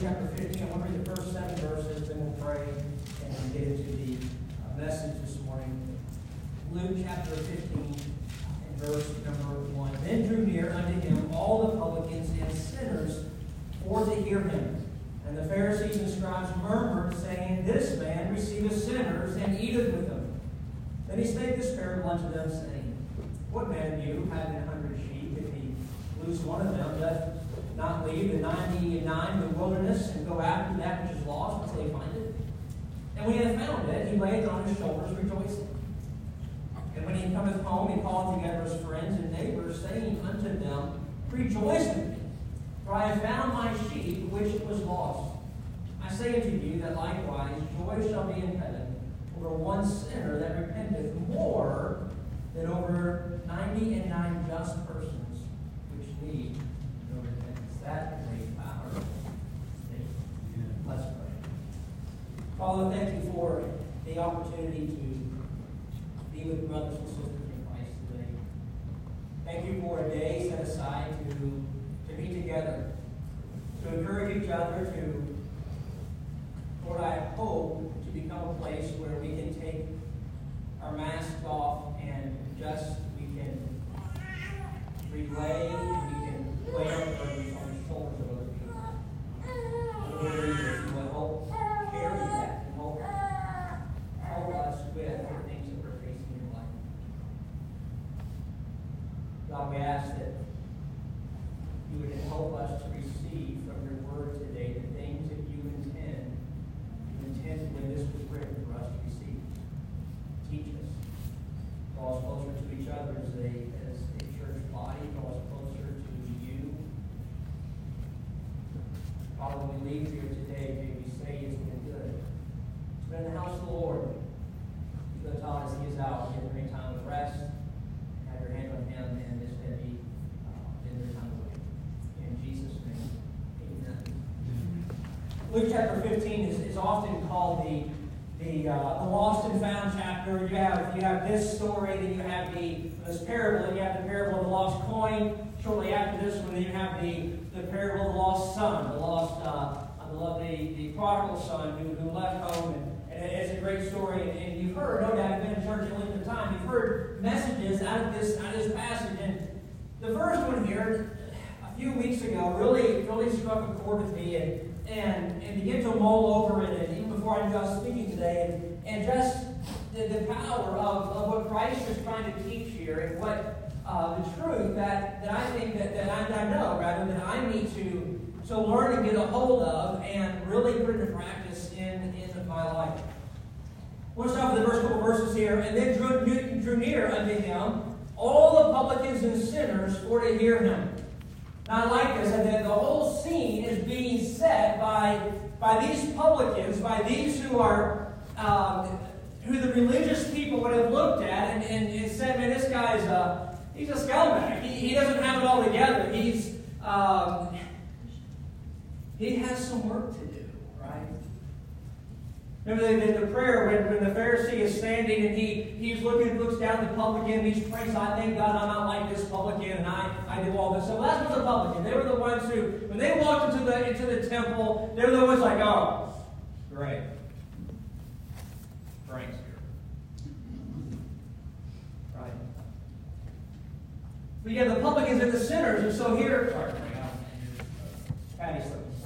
chapter 15. I want to read the first 7 verses, then we'll pray and get into the message this morning. Luke chapter 15 and verse number 1. Then drew near unto him all the publicans and sinners for to hear him. And the Pharisees and scribes murmured, saying, This man receiveth sinners and eateth with them. Then he spake this parable unto them, saying, What man of you, having 100 sheep, if he lose one of them, doth not leave the 99 in the wilderness, and go after that which is lost until he find it? And when he hath found it, he layeth it on his shoulders, rejoicing. And when he cometh home, he calleth together his friends and neighbors, saying unto them, Rejoice with me, for I have found my sheep which was lost. I say unto you that likewise joy shall be in heaven over one sinner that repenteth, more than over 99 just persons which need no repentance. That is a power. Let's pray. Father, thank you for the opportunity to be with brothers and sisters in Christ today. Thank you for a day set aside to be together, to encourage each other, to, Lord, I hope to become a place where we can take our masks off and we can relay, and we can lay our burdens on the shoulders of other people. Lord, you will help carry that and help us with the things that we're facing in life. God, we ask that you would help us to receive from your word today the things that you intended when this was written for us to receive. Teach us. Draw us closer to each other as a church body. Draw us closer to you. Father, when we leave here today, may we say it's been good. It's been in the house of the Lord. You've been taught as he is out. Get a time of rest. Have your hand on him, and this day be in your time away. In Jesus' name, amen. Luke chapter 15 is often called the lost and found chapter. You have this story, then you have this parable, then you have the parable of the lost coin. Shortly after this one, then you have the parable of the lost son, the prodigal son who left home, and it's a great story. And you've heard, no doubt, you've been in church at length of time. You've heard messages out of this passage, and the first one here, a few weeks ago, really struck a chord with me, and begin to mull over it, and even before I was speaking today, and just the power of what Christ is trying to teach here, and what the truth that I think that I know, rather, that I need to learn and get a hold of, and really put into practice in my life. I want to start with the first couple verses here. And then drew near unto him all the publicans and sinners for to hear him. Now I like this, and then the whole scene is being set by these publicans, by these who are who the religious people would have looked at and said, man, this guy's he's a scumbag. He doesn't have it all together. He has some work to do, right? Remember the prayer when the Pharisee is standing and he looks down at the publican and he's praying, I thank God I'm not like this publican and I do all this. So that's what the publican. They were the ones who, when they walked into the temple, they were the ones like, oh, great. Frank's here. Right? But you have the publicans and the sinners, and so here, sorry, Patty's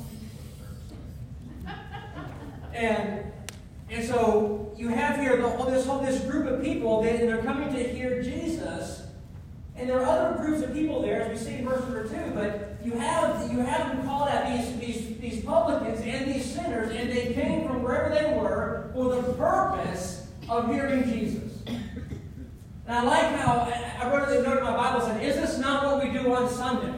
And so you have here this group of people, and they're coming to hear Jesus. And there are other groups of people there, as we see in verse number 2. But you have them called out, these publicans and these sinners, and they came from wherever they were for the purpose of hearing Jesus. And I like how I wrote a note in my Bible said, "Is this not what we do on Sunday?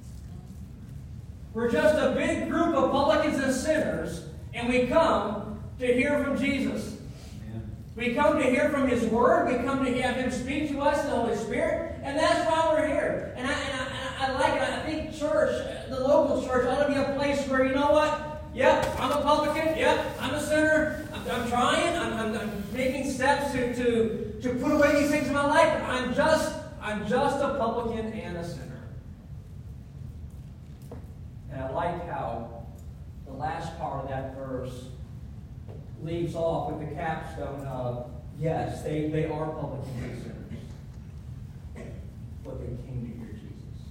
We're just a big group of publicans and sinners, and we come to hear from Jesus. Amen. We come to hear from His Word. We come to have Him speak to us in the Holy Spirit. And that's why we're here. And I like it. I think church, the local church, ought to be a place where, you know what? Yep, I'm a publican. Yep, I'm a sinner. I'm trying. I'm making steps to put away these things in my life. I'm just a publican and a sinner. And I like how the last capstone of, yes, they are publicans and sinners, but they came to hear Jesus.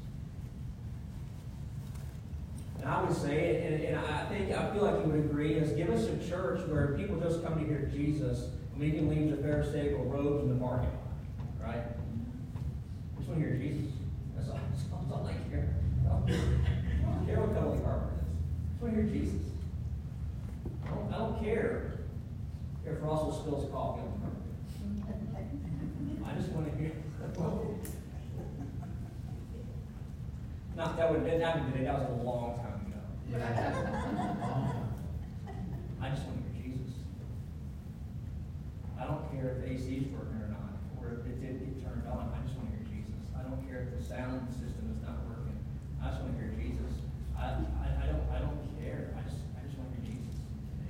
And I would say, and I feel like you would agree, is give us a church where people just come to hear Jesus, and we can leave the Pharisaical robes in the parking lot, right? I just want to hear Jesus. That's all I care. I don't care what color the carpet is. I just want to hear Jesus. I don't care if Russell spills coffee on the carpet. I just want to hear. Not that would not be today. That was a long time ago. Yeah. I just want to hear Jesus. I don't care if the AC is working or not, or if it did get turned on. I just want to hear Jesus. I don't care if the sound system is not working. I just want to hear Jesus. I don't care. I just want to hear Jesus.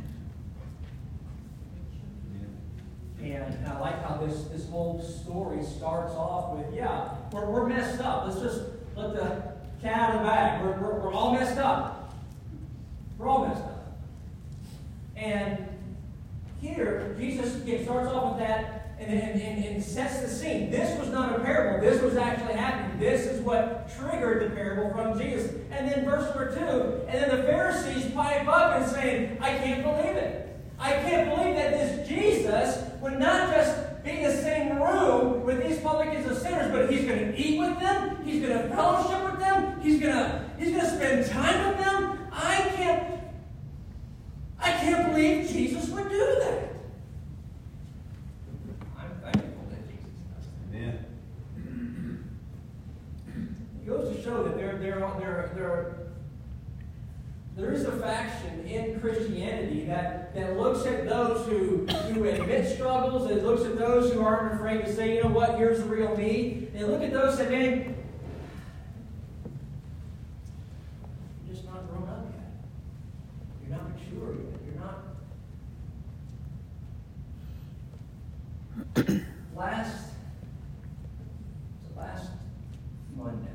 And I like how this whole story starts off with, yeah, we're messed up. Let's just let the cat out of the bag. We're all messed up. We're all messed up. And here, Jesus starts off with that and sets the scene. This was not a parable. This was actually happening. This is what triggered the parable from Jesus. And then verse number 2, and then the Pharisees pipe up and say, I can't believe it. I can't believe that this Jesus would not just be in the same room with these publicans and sinners, but he's going to eat with them. He's going to fellowship with them. He's going to spend time with them. I can't believe Jesus would do that. I'm thankful that Jesus does that. Amen. It goes to show that there is a faction in Christianity that looks at those who admit struggles, that looks at those who aren't afraid to say, you know what, here's the real me. And look at those that, man, you're just not grown up yet. You're not mature yet. You're not. Last Monday.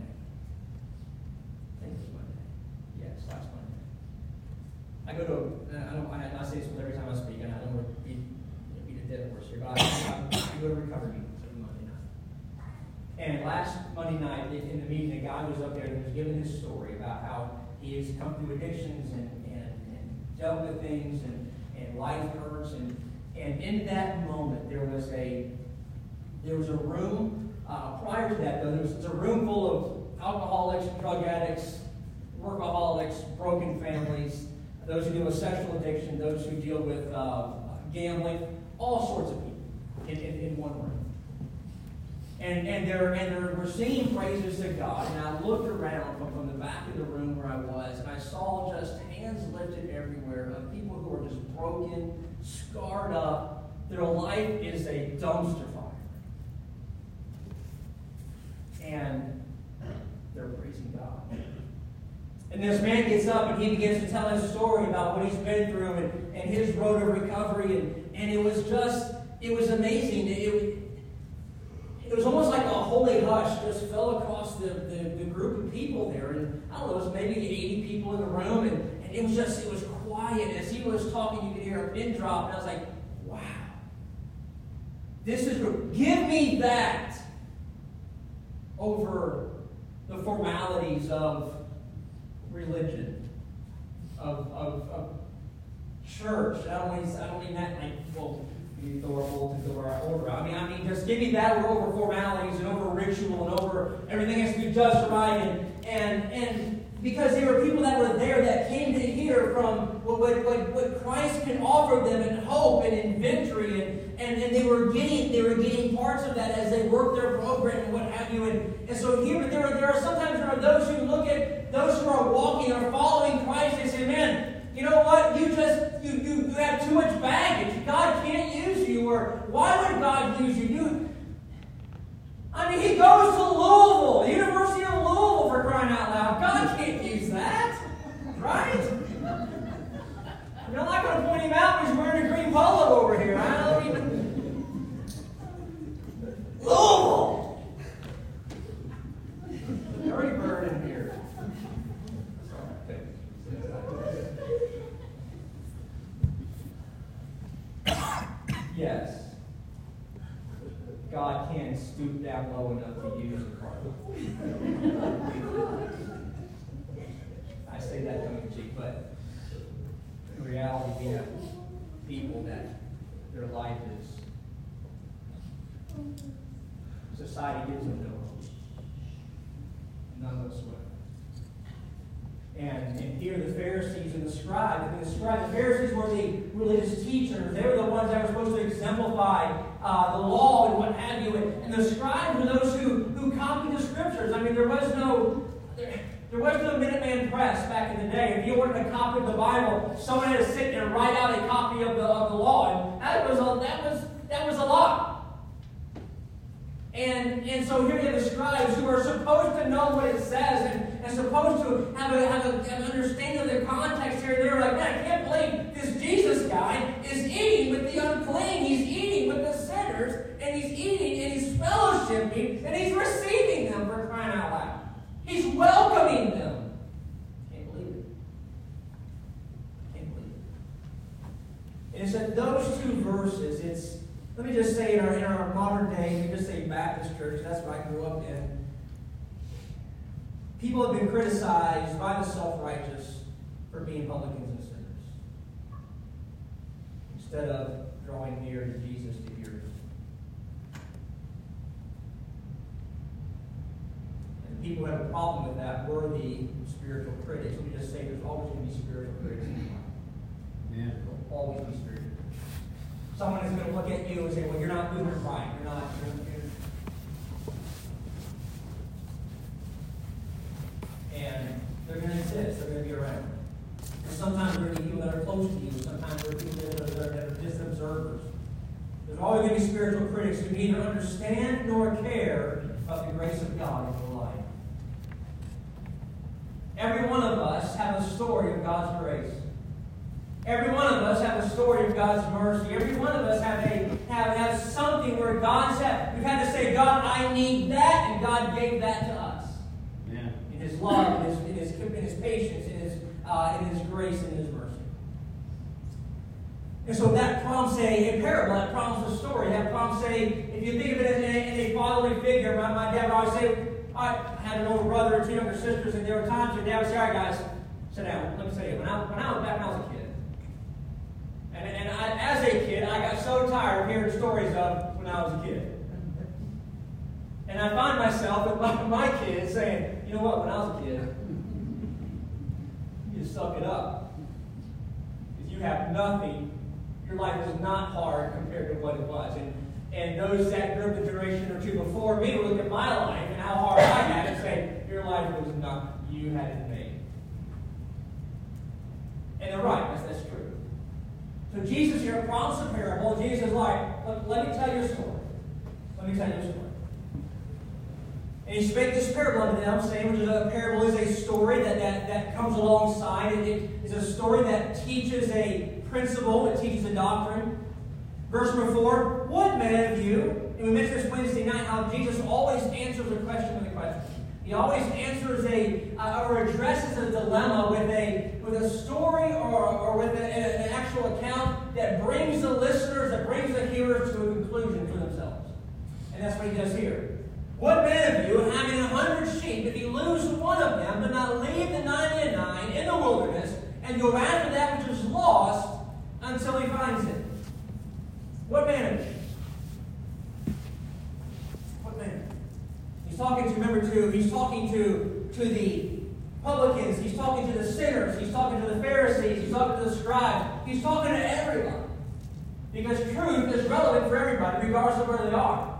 I think it was Monday. Yes, last Monday. I go to, I say this every time I speak, and I don't want to beat a dead horse here, but I go to recovery meetings every Monday night. And last Monday night, in the meeting, a guy was up there and was giving his story about how he has come through addictions and dealt with things and life hurts. And in that moment, there was a room, prior to that, though, there was a room full of alcoholics, drug addicts, workaholics, broken families, those who deal with sexual addiction, those who deal with gambling, all sorts of people in one room. And we're singing praises to God, and I looked around from the back of the room where I was, and I saw just hands lifted everywhere of people who are just broken, scarred up. Their life is a dumpster fire. And they're praising God. And this man gets up and he begins to tell his story about what he's been through and his road to recovery. And it was amazing. It was almost like a holy hush just fell across the group of people there. And I don't know, it was maybe 80 people in the room. And it was quiet. As he was talking, you could hear a pin drop. And I was like, wow. This is good. Give me that over the formalities of religion, of church. I don't mean that like, well, you throw our bolt and throw our order. I mean, just give me that over formalities and over ritual and over everything has to be just right. And because there were people that were there that came to hear from what Christ can offer them in hope and in victory, and they were getting parts of that as they worked their program and what have you. And so here, but there are those who look at those who are walking or following Christ and say, man, you know what? You have too much baggage. God can't use you, or why would God use you? I mean, he goes to Louisville, the University of Louisville, for crying out loud. God can't use that, right? I'm not going to point him out when he's wearing a green polo over here. I don't even. Louisville! Dirty bird in here. down low enough to use the card. I say that tongue in cheek, but in reality, we have people that their life is, society gives them no hope. None whatsoever. And here the Pharisees and the scribes, the Pharisees were the religious teachers. They were the ones that were supposed to exemplify the law and what have you. And the scribes were those who copied the scriptures. I mean, there was no Minuteman press back in the day. If you wanted a copy of the Bible, someone had to sit there and write out a copy of the law. And that was a lot. And so here you have the scribes who are supposed to know what it says and supposed to have an understanding of the context here. They're like, man, I can't believe this Jesus guy is eating with the unclean. He's eating with the sinners, and he's eating and he's fellowshipping and he's receiving them, for crying out loud. He's welcoming them. Can't believe it. Can't believe it. And it's in those two verses, let me just say, in our modern day, we just say Baptist church, that's what I grew up in. People have been criticized by the self-righteous for being publicans and sinners, instead of drawing near to Jesus to hear him. And people who have a problem with that were the spiritual critics. Let me just say, there's always going to be spiritual critics in life. Yeah. There'll always be spiritual critics. Someone is going to look at you and say, well, you're not doing it right. You're not. And they're going to exist. They're going to be around. And sometimes there are people that are close to you. Sometimes there are people that are just observers. There's always going to be spiritual critics who neither understand nor care about the grace of God in your life. Every one of us have a story of God's grace. Every one of us have a story of God's mercy. Every one of us have something where God said, we've had to say, God, I need that, and God gave that to us. Yeah. In His love, in His patience, in His grace, and His mercy. And so that prompts a parable, that prompts a story, that prompts if you think of it in a fatherly figure, my dad would always say, I had an older brother and two younger sisters, and there were times when Dad would say, all right, guys, sit down. Let me tell you, when I was a kid, and as a kid, I got so tired of hearing stories of when I was a kid. And I find myself with my kids saying, you know what, when I was a kid, you just suck it up. Because you have nothing. Your life is not hard compared to what it was. And those that grew up a generation or two before me would look at my life and how hard I had it and say, your life was not, you had it made. And they're right, that's true. So Jesus here prompts a parable. Jesus is like, let me tell you a story. Let me tell you a story. And he spake this parable unto them, saying, which is a parable is a story that comes alongside. It is a story that teaches a principle, it teaches a doctrine. Verse number 4, what man of you, and we mentioned this Wednesday night, how Jesus always answers a question with a question. He always answers or addresses a dilemma with a story or with an actual account that brings the listeners, that brings the hearers to a conclusion for themselves. And that's what he does here. What man of you, having 100 sheep, if he lose one of them, but not leave the 99 in the wilderness, and go after that which is lost until he finds it? What man of you? What man? He's talking to, remember, he's talking to the publicans, he's talking to the sinners, he's talking to the Pharisees, he's talking to the scribes, he's talking to everyone. Because truth is relevant for everybody, regardless of where they are.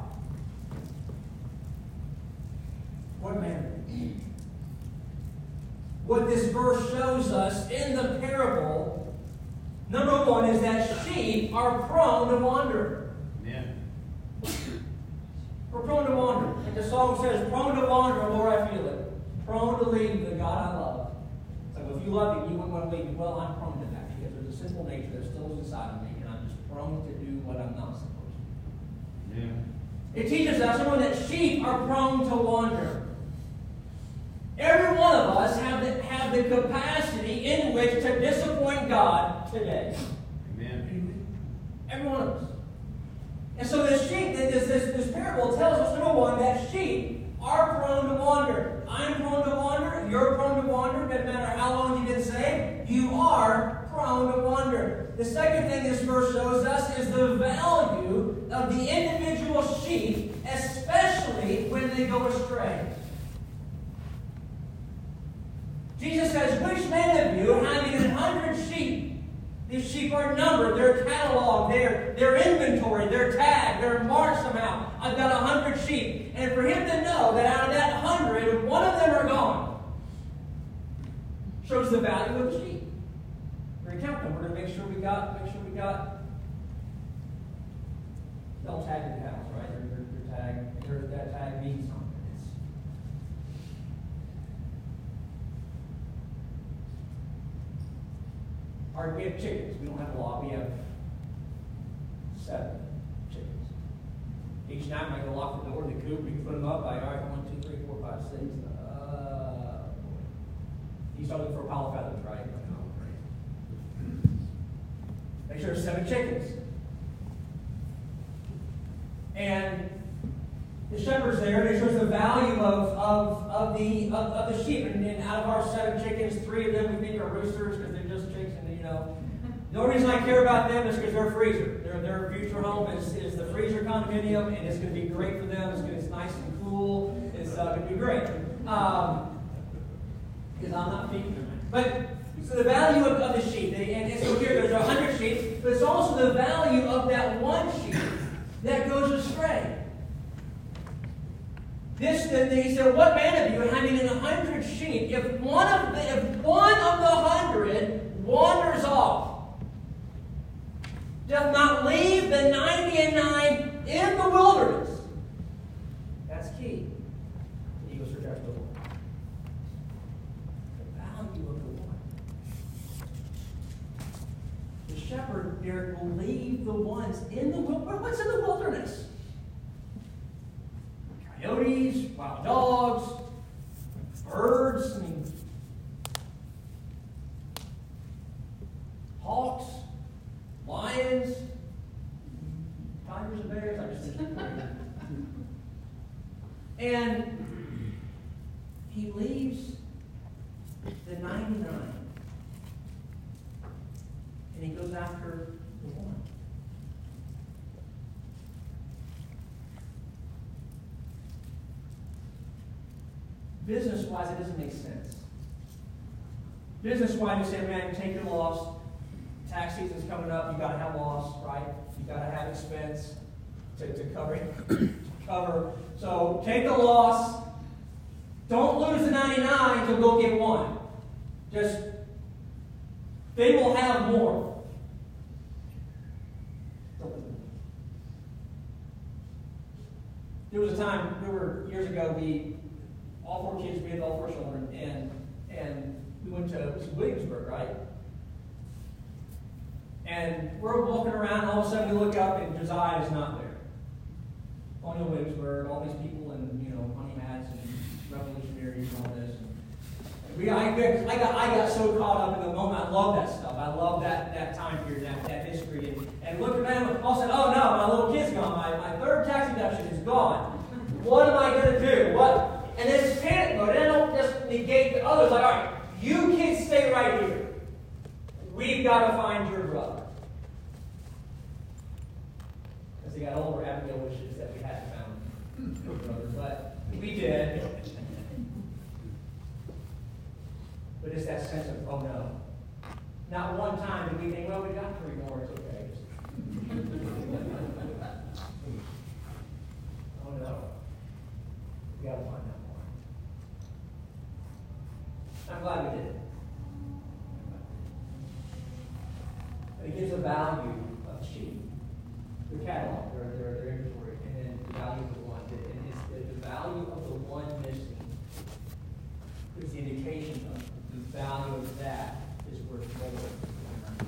What man? What this verse shows us in the parable, number one, is that sheep are prone to wander. Yeah. We're prone to wander. Like the song says, prone to wander, Lord, I feel it. Prone to leave the God I love. It's like, well, if you love Him, you wouldn't want to leave Him. Well, I'm prone to that because there's a sinful nature that still is inside of me, and I'm just prone to do what I'm not supposed to. Yeah. It teaches us, someone, that sheep are prone to wander. Every one of us have the capacity in which to disappoint God today. Amen. Every one of us. And so this sheep, this parable tells us, number one, that sheep are prone to wander. I'm prone to wander. You're prone to wander. Doesn't matter how long you've been saved. You are prone to wander. The second thing this verse shows us is the value of the individual sheep, especially when they go astray. Jesus says, which man of you, having 100 sheep, these sheep are numbered, they're cataloged, they're inventory, they're tagged, they're marked somehow. I've got 100 sheep. And for him to know that out of that 100, one of them are gone, shows the value of the sheep. We're going to count them. We're going to make sure we got, don't tag your house, right? Your tag, that tag means something. We have chickens. We don't have a lot. We have 7 chickens. Each night when I go lock the door of the coop, we can put them up. All right, 1, 2, 3, 4, 5, 6. You start looking for a pile of feathers, right? Make sure there's 7 chickens. And the shepherd's there, and it shows the value of the sheep. And out of our 7 chickens, 3 of them we think are roosters because they're just chicks. And the only reason I care about them is because they're a freezer. Their future home is the freezer condominium, and it's going to be great for them. It's nice and cool. It's going to be great. Because I'm not feeding them. But so the value of the sheep, and so here there's 100 sheep, but it's also the value of that one sheep that goes astray. He said, what man of you, having 100 sheep, if one of the 100 wanders off, doth not leave the 99 in the wilderness? That's key. He goes for just the one. The value of the one. The shepherd there will leave the ones in the wilderness. What's in the wilderness? Coyotes, wild dogs, birds, hawks, lions, tigers and bears. I just think and he leaves the 99 and he goes after the one. Business-wise, it doesn't make sense. Business-wise, you say, man, take your loss. Tax season's coming up. You've got to have loss, right? You've got to have expense to cover. So take the loss. Don't lose the 99 to go get one. Just, they will have more. There was a time, years ago, all 4 kids, we had all 4 children, and we went to Williamsburg, right? And we're walking around, and all of a sudden we look up, and Josiah is not there. Only Williamsburg, all these people in honey hats and revolutionaries and all this. I got so caught up in the moment. I love that stuff. I love that time period, that history, and look around, and all of a sudden, oh no, my little kid's gone. My 3rd tax deduction is gone. What am I going to do? What? And this panic mode, and I don't just negate the others. Like, all right, you kids stay right here. We've got to find your brother. As he got older, Abigail wishes that we hadn't found her brother, but we did. But it's that sense of, oh no. Not one time did we think, well, we got 3 more, it's okay. Oh no. We got to find out. I'm glad we did it. But it gives a value of sheep. Their catalog, their inventory, and then the value of the one. And it's the value of the one missing is the indication of the value of that is worth more.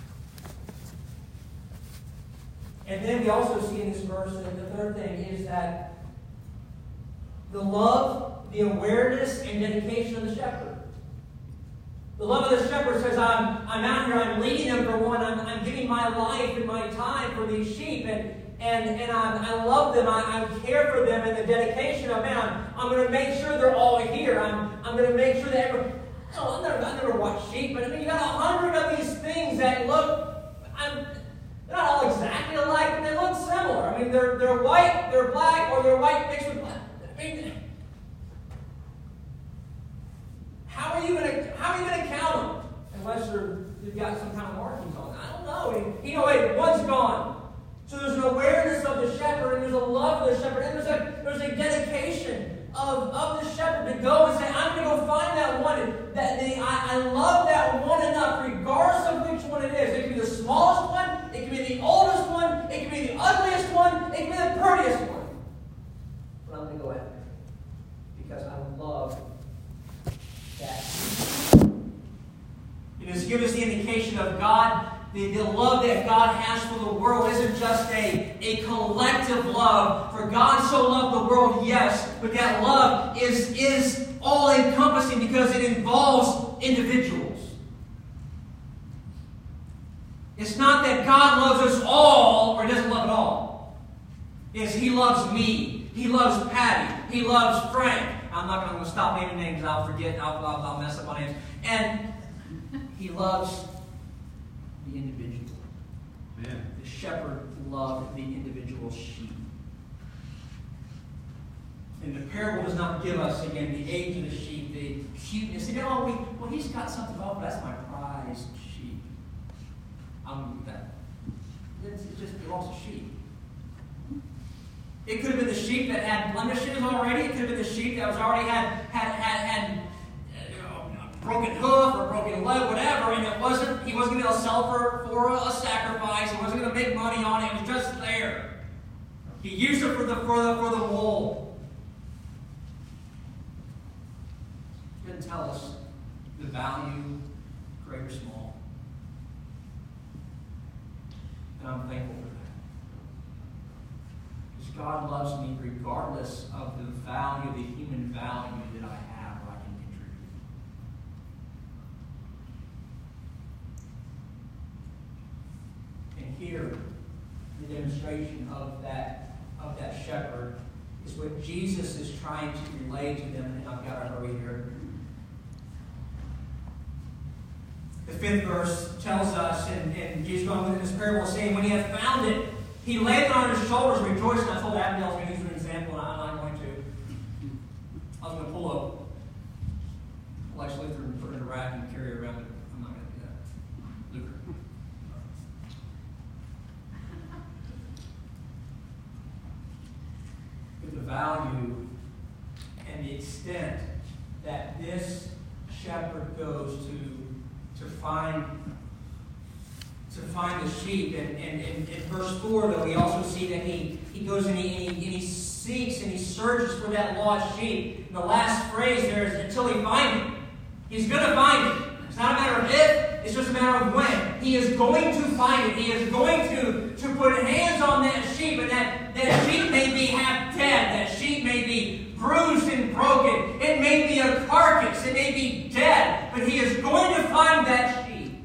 And then we also see in this verse, and the third thing is that the love, the awareness, and dedication of the shepherd. The love of the shepherd says, I'm out here, I'm leading them for one, I'm giving my life and my time for these sheep, and and I love them. I care for them, and the dedication of, man, I'm going to make sure they're all here. I'm going to make sure that everyone... I never watched sheep, but I mean, you got 100 of these things that look... they're not all exactly alike, but they look similar. I mean, they're white, they're black, or they're white mixed with black. I mean, how are you going to count them unless you've got some kind of markings on them? I don't know. You know, wait, one's gone. So there's an awareness of the shepherd, and there's a love of the shepherd, and there's a dedication of the shepherd to go and say, I'm going to go find that one. I love that one enough, regardless of which one it is. It can be the smallest one, it can be the oldest one, it can be the ugliest one, it can be the prettiest one. But I'm going to go after it because I love that. It has given us the indication of God. The love that God has for the world isn't just a collective love. For God so loved the world, yes, but that love is all-encompassing because it involves individuals. It's not that God loves us all or doesn't love at all. It's He loves me. He loves Patty. He loves Frank. I'm going to stop naming names. I'll forget. I'll mess up my names. And He loves the individual. Amen. The shepherd loved the individual sheep. And the parable does not give us, again, the age of the sheep, the cuteness. And, well, he's got something about, but that's my prized sheep. I'm with that. It just belongs to sheep. It could have been the sheep that had blemishes already. It could have been the sheep that was already had broken hoof or broken leg, whatever, and he wasn't going to be able to sell for a sacrifice. He wasn't going to make money on it. It was just there. He used it for the wool. He didn't tell us the value, great or small. And I'm thankful for that. Because God loves me regardless of the value, the human value that I have or I can contribute. And here, the demonstration of that shepherd is what Jesus is trying to relay to them, and I've got to hurry here. The 5th verse tells us, and Jesus going within this parable saying, when he had found it, he laid it on his shoulders, rejoicing. I told Abigail I was going to use an example, and I'm not going to. I was going to pull a Lex Luthor and put it in a rack and carry it around, but I'm not going to do that. Luthor. But the value and the extent that this shepherd goes to find the sheep. And in verse 4, though, we also see that he goes and he seeks and he searches for that lost sheep. And the last phrase there is until he finds it. He's going to find it. It's not a matter of if, it's just a matter of when. He is going to find it. He is going to put hands on that sheep, and that sheep may be half dead. That sheep may be bruised and broken. It may be a carcass. It may be dead. But he is going to find that sheep.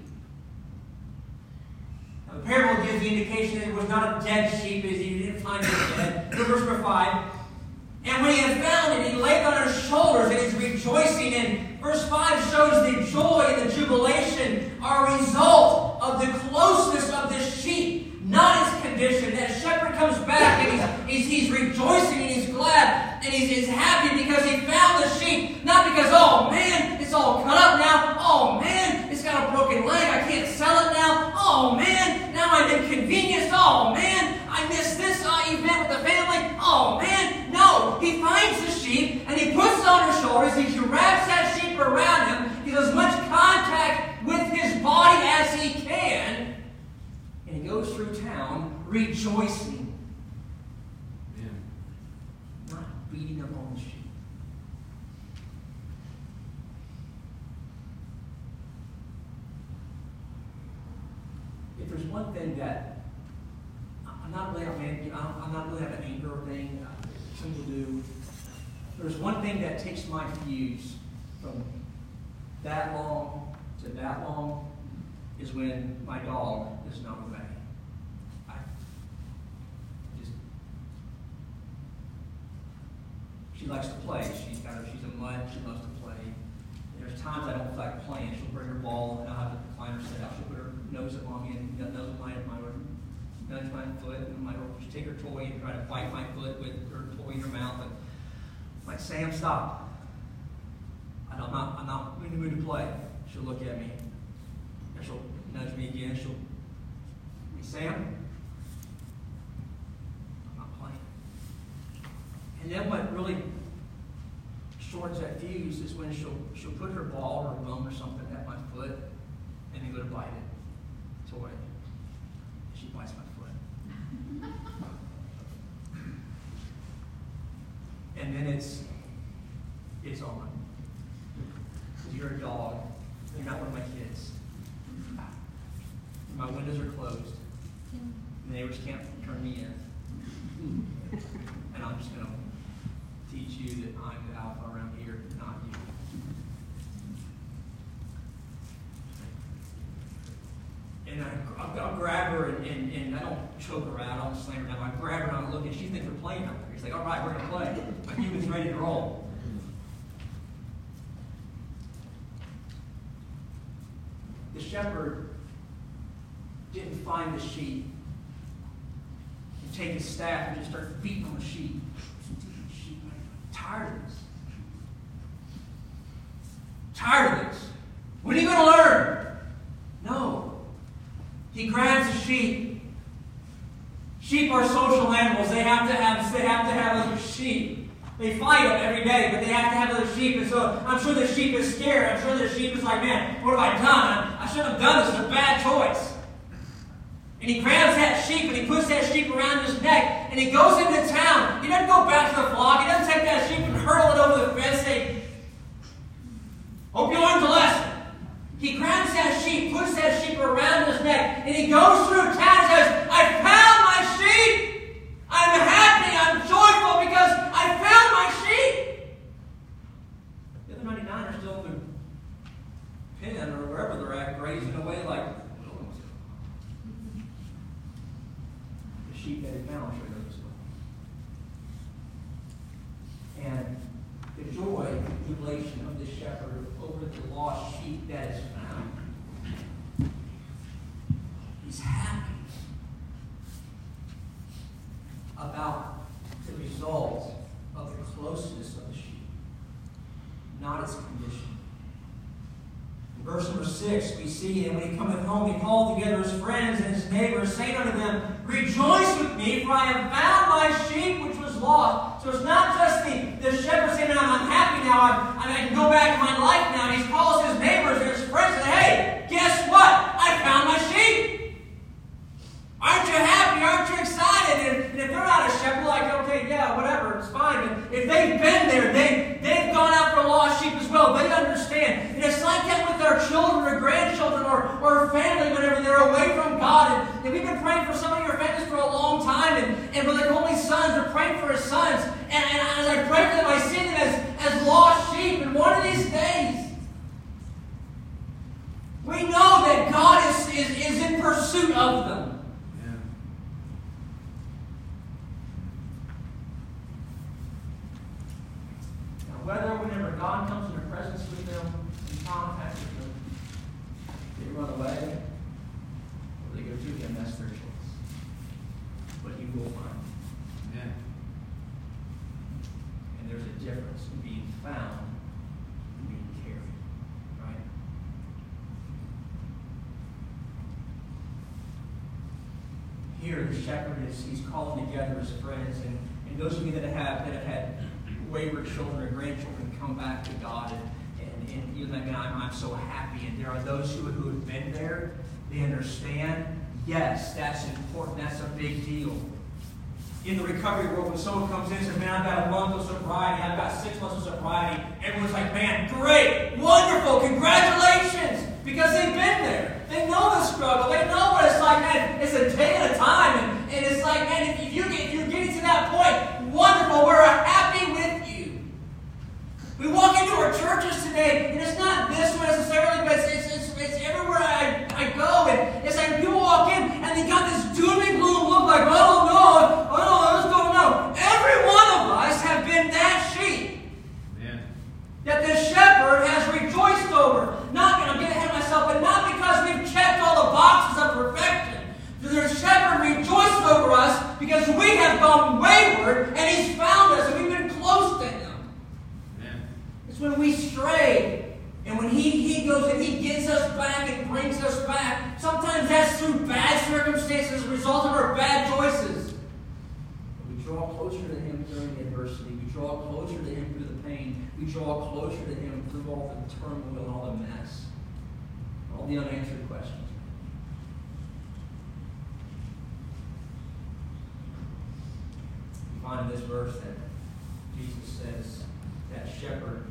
Now, the parable gives the indication that it was not a dead sheep, as he didn't find it dead. Look at verse 5. And when he had found it, he laid it on his shoulders, and he's rejoicing. And verse 5 shows the joy and the jubilation are a result of the closeness of this sheep, not its condition. That shepherd comes back, and he's rejoicing, and he's glad, and he's happy because he found the sheep. Not because, oh man, it's all cut up now. Oh man, it's got a broken leg. I can't sell it now. Oh man, now I'm inconvenienced. Oh man, I missed this event with the family. Oh man, no. He finds the sheep, and he puts it on his shoulders. He wraps that sheep around him. He does as much contact with his body as he can. And he goes through town rejoicing. Yeah. Not beating up on the sheep. If there's one thing that I'm not really have an anger thing. Some people do. There's one thing that takes my fuse from that long to that long is when my dog is not with me. likes to play. She's a mutt. She loves to play. There's times I don't feel like playing. She'll bring her ball, and I'll have to recline her set out. She'll put her nose up on me and nose my nudge my foot, and she'll take her toy and try to bite my foot with her toy in her mouth. And I'm like, Sam, stop. I'm not in the mood to play. She'll look at me, and she'll nudge me again. She'll say, Sam, I'm not playing. And then what really shorts that fuse is when she'll put her ball or her bone or something at my foot, and then go to bite it. Toy. She bites my foot. And then it's on. Because you're a dog. You're not one of my kids. My windows are closed. The neighbors can't turn me in. And I'm just going to teach you that I'm the alpha around here, not you. And I'll grab her, and I don't choke her out, I don't slam her down. I grab her and I look, and she thinks we're playing out there. He's like, all right, we're going to play. My human's ready to roll. The shepherd didn't find the sheep and take his staff and just start beating on the sheep. I'm tired of this. Tired of this. When are you going to learn? No. He grabs the sheep. Sheep are social animals. They have to have other sheep. They fight them every day, but they have to have other sheep. And so I'm sure the sheep is scared. I'm sure the sheep is like, man, what have I done? I shouldn't have done this. It's a bad choice. And he grabs that sheep and he puts that sheep around his neck and he goes into town. He doesn't go back to the flock. He doesn't take that sheep and hurl it over the fence and say, hope you learned the lesson. He grabs that sheep, puts that sheep around his neck, and he goes through town and says, I found my sheep. I'm happy. I'm joyful because I found my sheep. The other 99 are still in the pen or wherever they're at, grazing away like, the sheep that he found should go this way. And the joy and jubilation of the shepherd over the lost sheep that is found. He's happy about the result of the closeness of the sheep, not its condition. In verse number 6, we see, and when he cometh home, he called together his friends and his neighbors, saying unto them, rejoice with me, for I have found my sheep which was lost. So it's not just the shepherd saying, I'm happy now, I can go back to my life now. He calls his neighbors and his friends and says, hey, guess what? I found my sheep. Aren't you happy? Aren't you excited? And if they're not a shepherd, like, okay, yeah, whatever, it's fine. But if they've been there, they've gone out for a lost sheep as well. They understand. And it's like that with our children or grandchildren or family whenever they're away from God. And we've been praying for some of your families for a long time. And for their only sons, they're praying for his sons. And as I pray for them, I see them as lost sheep. And one of these days, we know that God is in pursuit of them. Whether whenever God comes into presence with them and contact with them, they run away or they go to him, that's their choice. But he will find them. Yeah. And there's a difference in being found and being carried. Right? Here the shepherd he's calling together his friends, and those of you that have had wayward children or grandchildren come back to God, and you're like, I'm so happy. And there are those who have been there. They understand. Yes, that's important. That's a big deal. In the recovery world, when someone comes in and says, man, I've got a month of sobriety, I've got 6 months of sobriety, everyone's like, man, great, wonderful, congratulations, because they've been there. They know the struggle. They know what it's like, man. It's a day at a time, and it's like, man, if you're getting to that point, wonderful, we're happy with you. We walk into our churches today, and it's not this one necessarily, but it's everywhere I go, and it's like people walk in, and they got this doom and gloom look like, oh no, what's going on? Every one of us have been that sheep. It's when we stray. And when He goes and He gets us back and brings us back, sometimes that's through bad circumstances as a result of our bad choices. We draw closer to Him during the adversity. We draw closer to Him through the pain. We draw closer to Him through all the turmoil and all the mess, all the unanswered questions. We find in this verse that Jesus says that shepherd,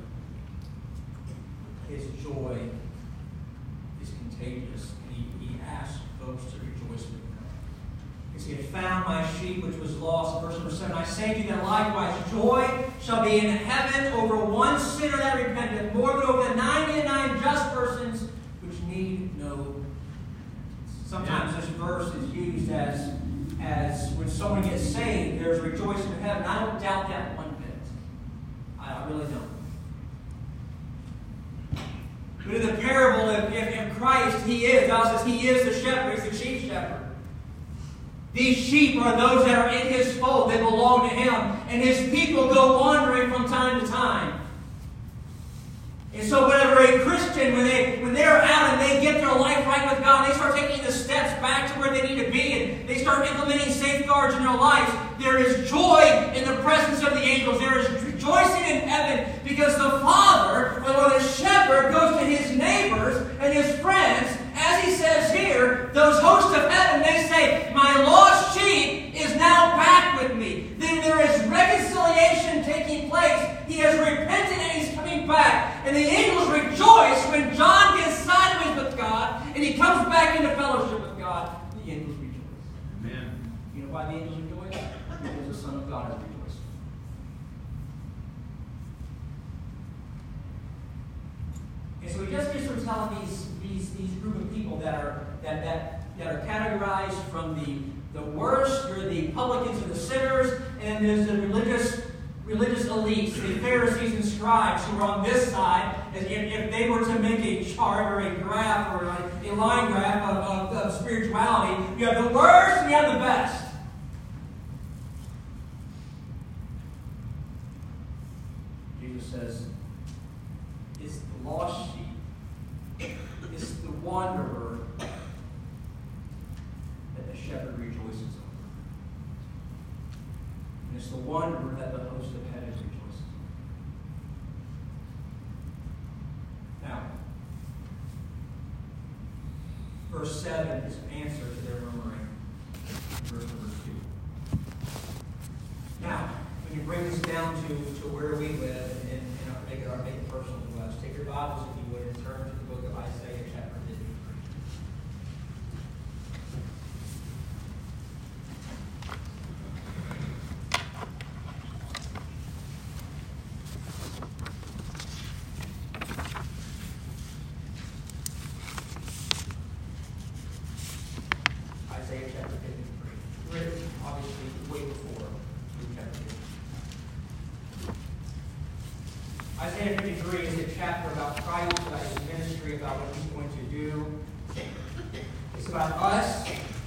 his joy is contagious, and he asks folks to rejoice with him. Because he had found my sheep which was lost. Verse number 7, I say to you that likewise joy shall be in heaven over one sinner that repenteth, more than over the 99 just persons which need no repentance. Sometimes this verse is used as when someone gets saved, there's rejoicing in heaven. I don't doubt that one bit. I really don't. But in the parable of Christ, the Bible says He is the shepherd, He's the chief shepherd. These sheep are those that are in His fold, they belong to Him. And His people go wandering from time to time. And so whenever a Christian, when they're out and they get their life right with God, they start taking the steps back to where they need to be, and they start implementing safeguards in their lives, there is joy in the presence of the angels. There is rejoicing in heaven because the Father, or the shepherd, goes to his neighbors and his friends, as he says here, those hosts of heaven, they say, my lost sheep is now back with me. Then there is reconciliation taking place. He has repented and he's coming back. And the angels rejoice when John gets sideways with God and he comes back into fellowship with God. The angels rejoice. Amen. You know why the angels rejoice? Because the Son of God is rejoicing. And so he just gets from telling these group of people that are categorized from the worst, or the publicans and the sinners, and there's the religious elites, the Pharisees and scribes who are on this side. If they were to make a chart or a graph or a line graph of spirituality, you have the worst and you have the best. Jesus says, it's the lost sheep, it's the wanderer that the shepherd rejoices over. And it's the wanderer that the host of heaven rejoices over. Now, verse 7 is an answer to their murmuring. Verse number 2. Now, when you bring this down to where we live and make it personal to us, take your Bibles, if you would, and turn to the book of Isaiah chapter 53. Isaiah chapter 53. Written, obviously, way before Luke chapter 15. Isaiah 53 is a chapter about Christ, about his ministry, about what he's going to do. It's about us,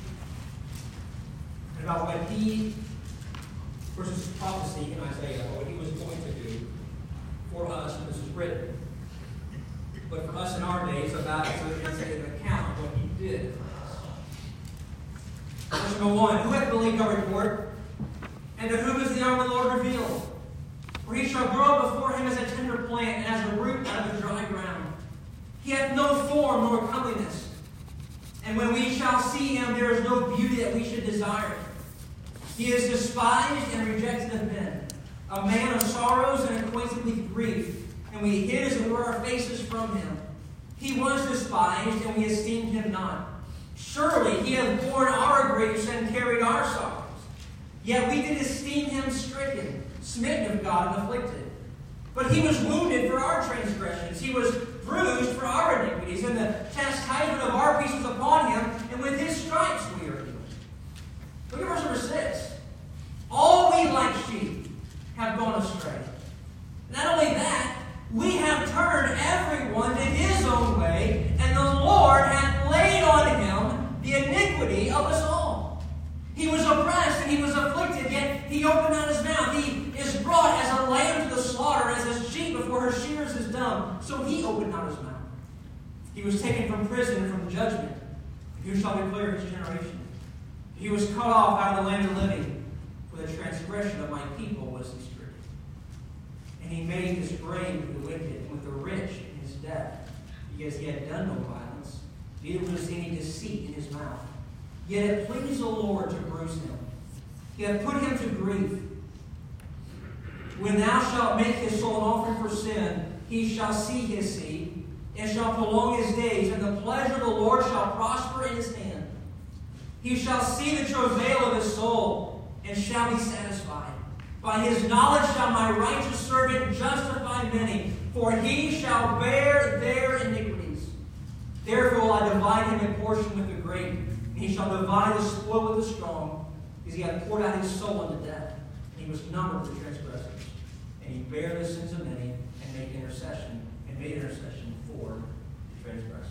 and about what he, versus prophecy in Isaiah, what he was going to do for us when this was written. But for us in our days, about it's an account of what he did for us. Verse number 1, who hath believed our report? And to whom is the arm of the Lord revealed? For he shall grow before him as a tender plant, and as a root out of the dry ground. He hath no form nor comeliness. And when we shall see him, there is no beauty that we should desire. He is despised and rejected of men, a man of sorrows and acquainted with grief. And we hid as it were our faces from him. He was despised, and we esteemed him not. Surely he hath borne our griefs and carried our sorrows. Yet we did esteem him stricken, smitten of God, and afflicted. But he was wounded for our transgressions. He was bruised for our iniquities. And the chastisement of our peace was upon him. And with his stripes we are healed. Look at verse number 6. All we like sheep have gone astray. Not only that, we have turned everyone to his own way, and the Lord hath laid on him the iniquity of us all. He was oppressed and he was afflicted, yet he opened not his mouth. He is brought as a lamb to the slaughter, as a sheep before her shearers dumb, so he opened not his mouth. He was taken from prison and from judgment. Who shall declare his generation? He was cut off out of the land of the living. For the transgression of my people was he stricken. And he made his grave with the wicked and with the rich in his death, because he had done no violence, neither was any deceit in his mouth. Yet it pleased the Lord to bruise him. He hath put him to grief. When thou shalt make his soul an offering for sin, he shall see his seed, and shall prolong his days, and the pleasure of the Lord shall prosper in his hand. He shall see the travail of his soul, and shall be satisfied. By his knowledge shall my righteous servant justify many, for he shall bear their iniquities. Therefore will I divide him in portion with the great, and he shall divide the spoil with the strong, because he hath poured out his soul unto death, and he was numbered with the transgressors. And he bare the sins of many, and made intercession for the transgressors.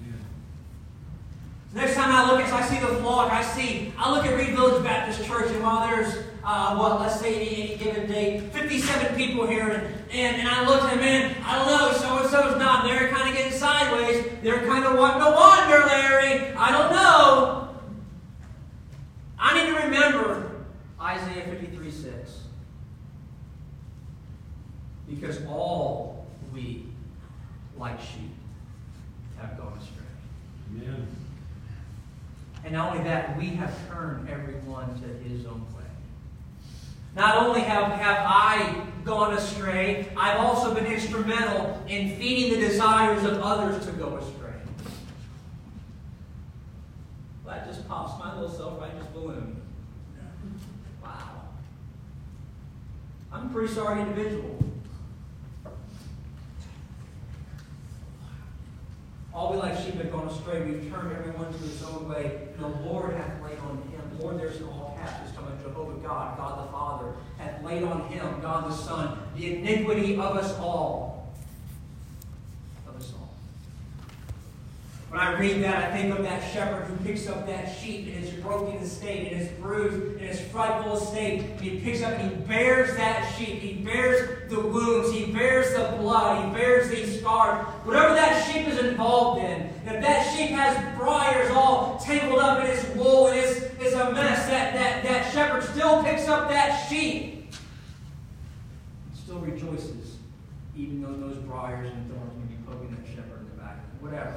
Next time I see the vlog, I look at Reed Village Baptist Church, and while there's, let's say any given day, 57 people here, and I look at them, man, I don't know, so-and-so's not, they're kind of getting sideways, they're kind of wanting to wander, Larry, I don't know. I need to remember Isaiah 53:6. Because all we, like sheep, have gone astray. Amen. And not only that, we have turned everyone to his own way. Not only have I gone astray, I've also been instrumental in feeding the desires of others to go astray. That just pops my little self-righteous balloon. Wow. I'm a pretty sorry individual. All we like sheep have gone astray. We've turned everyone to his own way. And the Lord hath laid on him. Lord, there's in all caps. It's talking about Jehovah God, God the Father, hath laid on him, God the Son, the iniquity of us all. Of us all. When I read that, I think of that shepherd who picks up that sheep in its broken estate, in its bruised, in its frightful estate. And he picks up and he bears that sheep. He bears the wounds. He bears the blood. He bears these scars. Whatever that sheep is involved in, if that sheep has briars all tangled up in its wool and it's a mess, that shepherd still picks up that sheep. Still rejoices, even though those briars and thorns may be poking that shepherd in the back. Whatever.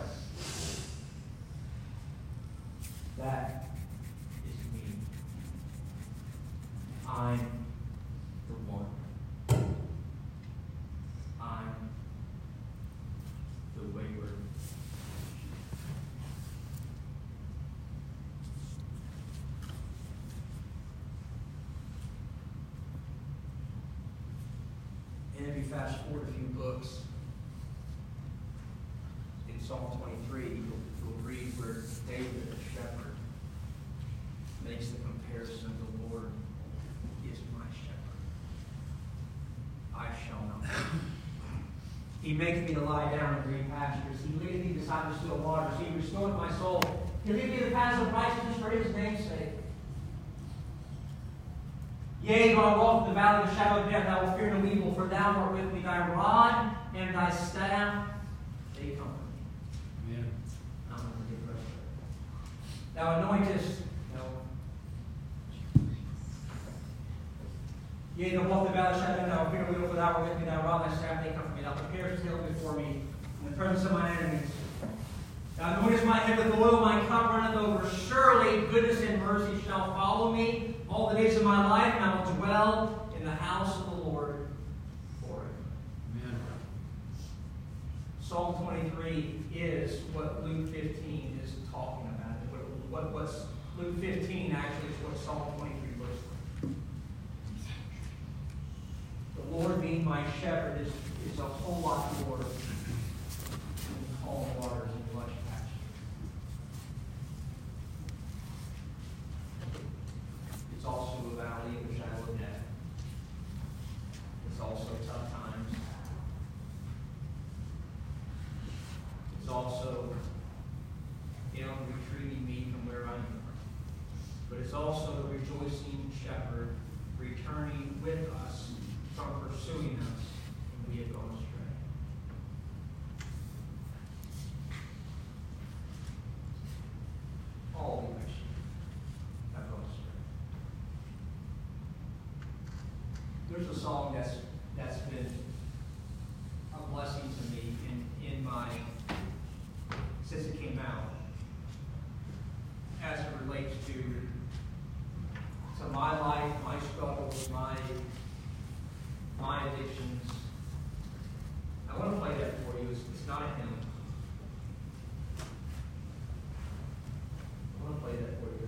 That is me. I'm the one. I'm the wayward. And if you fast forward a few books, in Psalm 23, you'll read where David, a shepherd, makes the comparison, the Lord is my shepherd. I shall not want. He maketh me to lie down in green pastures. He leadeth me beside the still waters. He restoreth my soul. He leadeth me in the paths of righteousness for his name's sake. Yea, though I walk in the valley of the shadow of death, I will fear no evil, for thou art with me. Thy rod and thy staff, they comfort me. Amen. I'm going to get rest. Thou anointest. Yea, though I walk in the valley of the shadow of death, I will fear no evil, for thou art with me. Thy rod and thy staff, they comfort me. Thou preparest a table before me in the presence of my enemies. Thou anointest my head with oil, my cup runneth over. Surely goodness and mercy shall follow me all the days of my life, and I will dwell in the house of the Lord forever. Amen. Psalm 23 is what Luke 15 is talking about. What's Luke 15 actually is what Psalm 23 looks like. The Lord being my shepherd is a whole lot more than calm waters and lush pastures. It's also a valley of the shadow of death. It's also tough times. It's also him retrieving me from where I am. But it's also the rejoicing shepherd returning with us from pursuing us when we have gone astray. song that's been a blessing to me in my since it came out, as it relates to my life, my struggles, my addictions. I want to play that for you. It's not a hymn. I want to play that for you.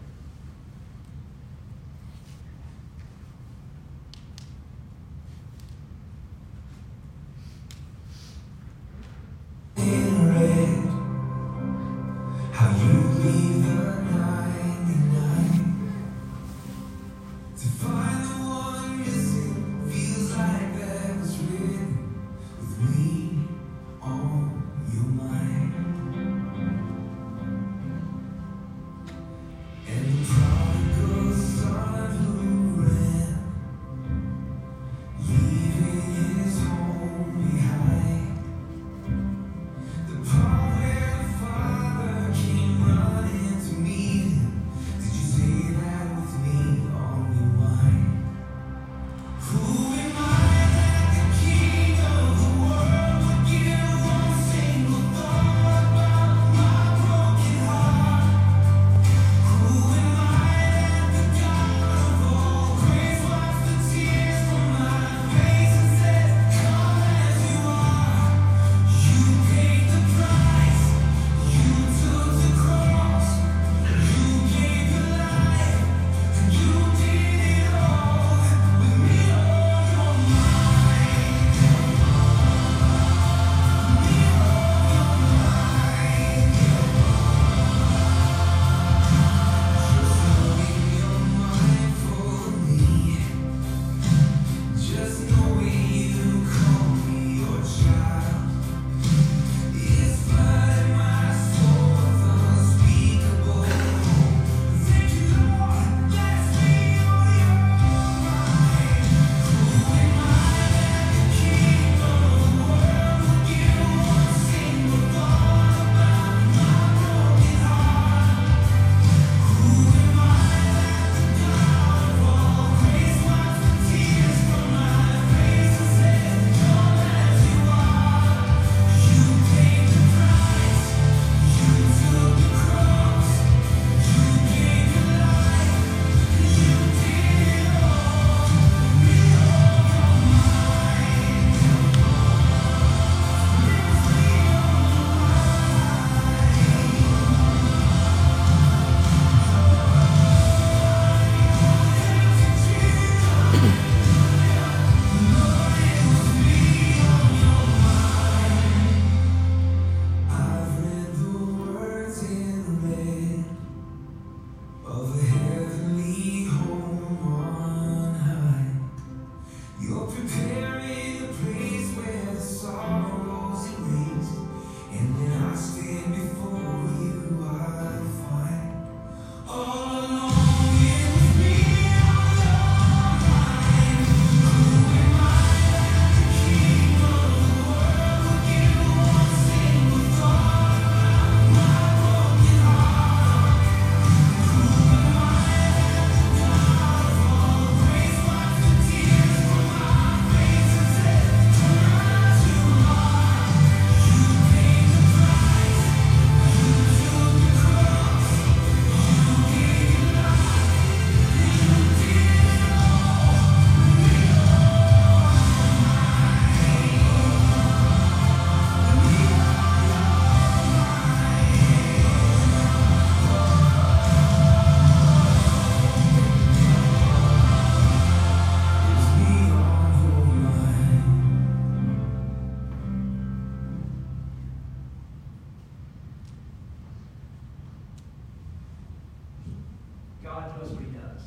God knows what He does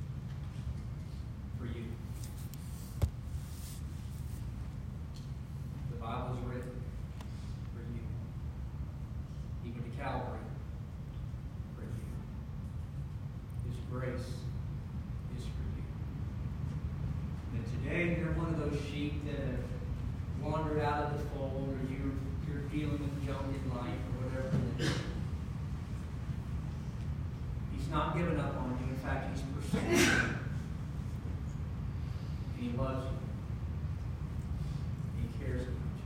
for you. The Bible is written for you. Even to Calvary for you. His grace is for you. And today you're one of those sheep that have wandered out of the fold, or you're dealing with junk in life, or whatever it is. He's not given up on you. In fact, He's pursuing you. And He He loves you. He cares about you.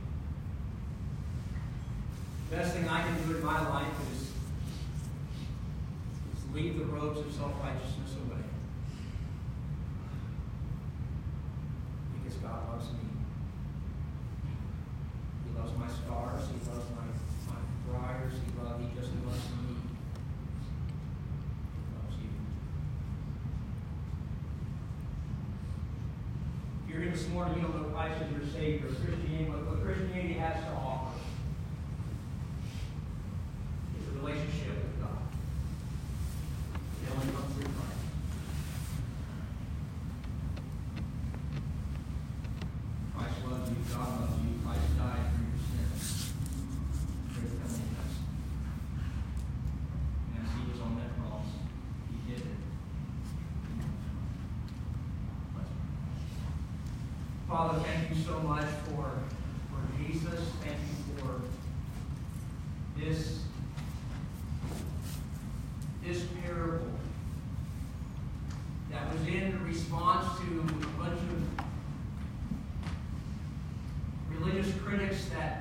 The best thing I can do in my life is leave the robes of self-righteousness away. Because God loves me. He loves my scars. He loves my briars. He just loves me. He loves you. If you're here this morning, you don't know Christ as your Savior. What Christianity has to offer is a relationship with God. It only comes through Christ. Christ loves you. God loves you. Christ died for your sins. For your penalty death. And as he was on that cross, he did it. Father, thank you so much for Jesus. Thank you for this parable that was in response to a bunch of religious critics that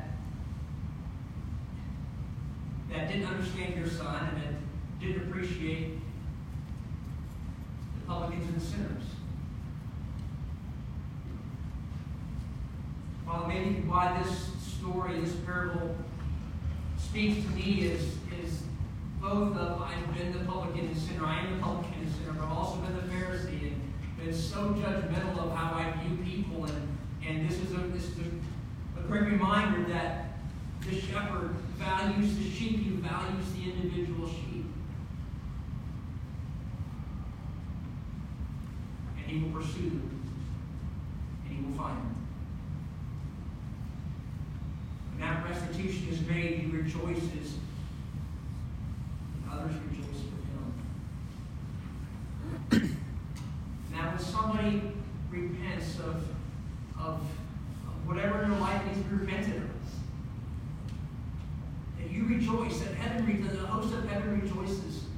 didn't understand your Son and that didn't appreciate the publicans and sinners. Father, maybe why this story, this parable, speaks to me is both of I've been the publican and sinner, I am the publican and sinner, but I've also been the Pharisee and been so judgmental of how I view people, and this is a great reminder that the shepherd values the sheep, he values the individual sheep. And he will pursue them, and he will find them. When that restitution is made, he rejoices. Others rejoice with him. Now, when somebody repents of whatever in their life needs to be repented of, that you rejoice, that heaven, the host of heaven rejoices